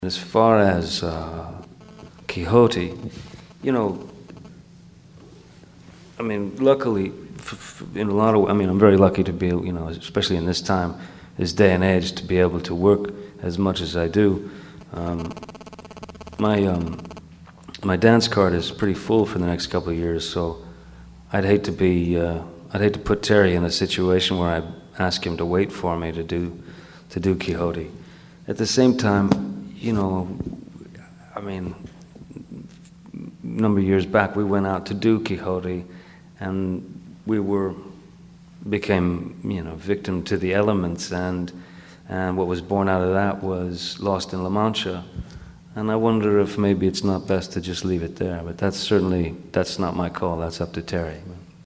As far as Quixote, you know, I mean, luckily, in a lot of, I mean, I'm very lucky to be, you know, especially in this time, this day and age, to be able to work as much as I do. My dance card is pretty full for the next couple of years, so I'd hate to put Terry in a situation where I ask him to wait for me to do Quixote. At the same time, you know, I mean, a number of years back, we went out to do Quixote, and we became, you know, victim to the elements, and what was born out of that was Lost in La Mancha. And I wonder if maybe it's not best to just leave it there, but that's not my call, that's up to Terry.